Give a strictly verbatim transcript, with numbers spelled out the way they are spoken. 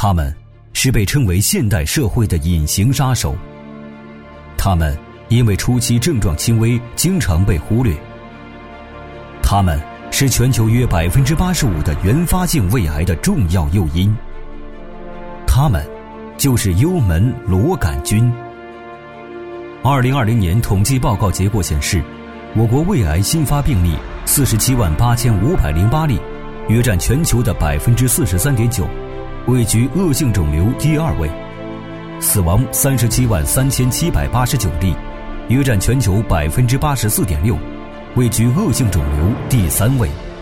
他们是被称为现代社会的隐形杀手。他们因为初期症状轻微，经常被忽略。他们是全球约 百分之八十五 的原发性胃癌的重要诱因。他们就是幽门螺杆菌。二零二零年统计报告结果显示，我国胃癌新发病例四十七万八千五百零八例，约占全球的 百分之四十三点九， 位居恶性肿瘤第二位。死亡三十七万三千七百八十九例，约占全球 百分之八十四点六， 位居恶性肿瘤第三位。